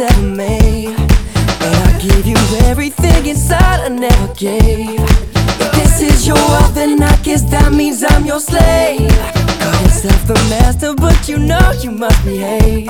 ever made, and I give you everything inside I never gave. If this is your world, then I guess that means I'm your slave. Call yourself the master, but you know you must behave.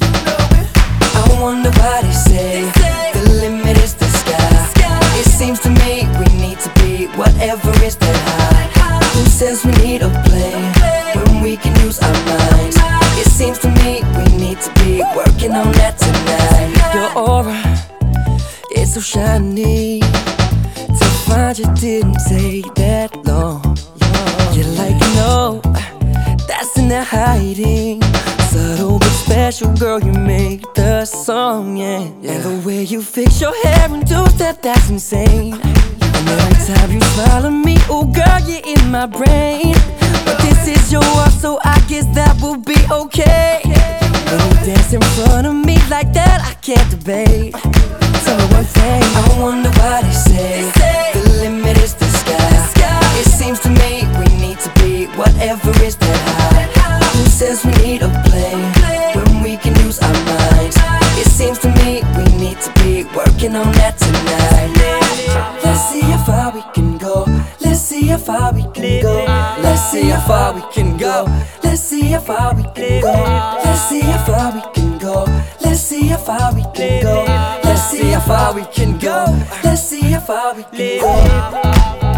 I wonder why they say the limit is the sky. It seems to me we need to be whatever is that high. Who says we need a plane when we can use our minds? It seems to me we need to be working on that tonight. Your aura, it's so shiny. To find you didn't take that long. You're like, no, that's in the hiding. Subtle but special, girl, you make the song, yeah. And the way you fix your hair and do that, that's insane. And every time you smile at me, oh girl, you're in my brain. But this is your world, so I guess that will be okay. When you dance in front of me like that, I can't debate. Tell me one thing, I wonder why they say the limit is the sky. It seems to me we need to be whatever is that high. Who says we need a plane when we can use our minds? It seems to me we need to be working on that tonight. Let's see how far we can go. Let's see how far we can go. Let's see how far we can go. Let's see how far we can go. Let's see how far we can go. Let's see how far we can go. Let's see how far we can go. Let's see how far we can go.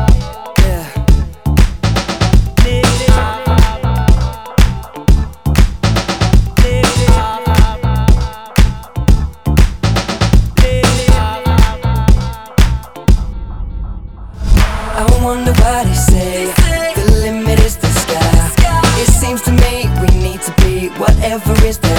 I wonder why they say the limit is the sky. It seems to me we need to be whatever is the